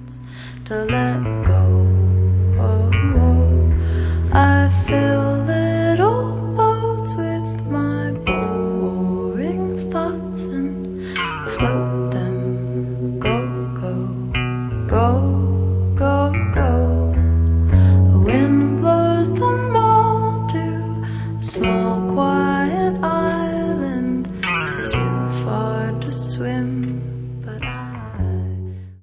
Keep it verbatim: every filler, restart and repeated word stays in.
to let go. Oh, oh. I fill little boats with my boring thoughts and float them. Go, go, go, go, go. The wind blows them all to a small quiet